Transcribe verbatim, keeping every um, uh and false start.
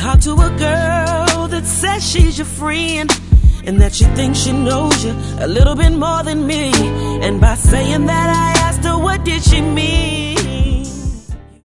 talk to a girl that says she's your friend, and that she thinks she knows you a little bit more than me. And by saying that, I asked her, what did she mean?